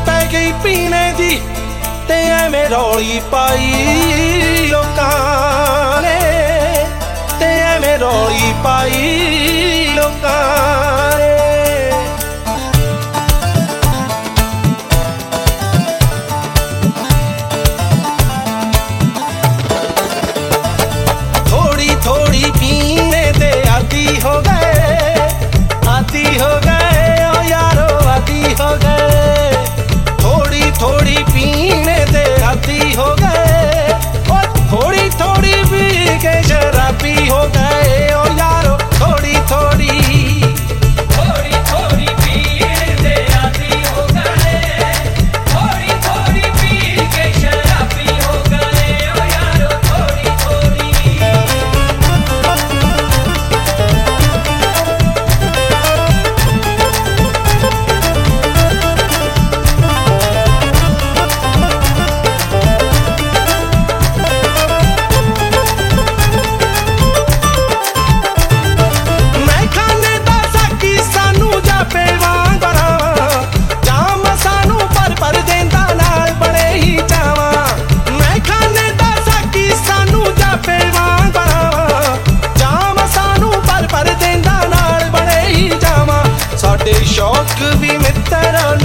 पै गई पीने दी ते एवें रौली पाई लोकां ने, ते एवें रौली पाई लोकां ने। थोड़ी थोड़ी पीने दे आदी हो गए, आदी हो गए ओ यारो आदी हो गए। थोड़ी थोड़ी पीने दे आदी हो गए और थोड़ी थोड़ी पी के शराबी हो गए ओ यारो। थोड़ी थोड़ी थोड़ी थोड़ी पीने दे आदी हो गए, थोड़ी थोड़ी पी के शराबी हो गए ओ यारो। थोड़ी थोड़ी मैं खाने दा साकी सानू जापे वांग बनावा, जाम सानू पर देंदा नाल बड़े ही जावा। मैं खाने दा साकी सानू जापे वांग बनावा, जाम सानू पर देंदा नाल बड़े ही जावा। साडे शौक भी मित्तरां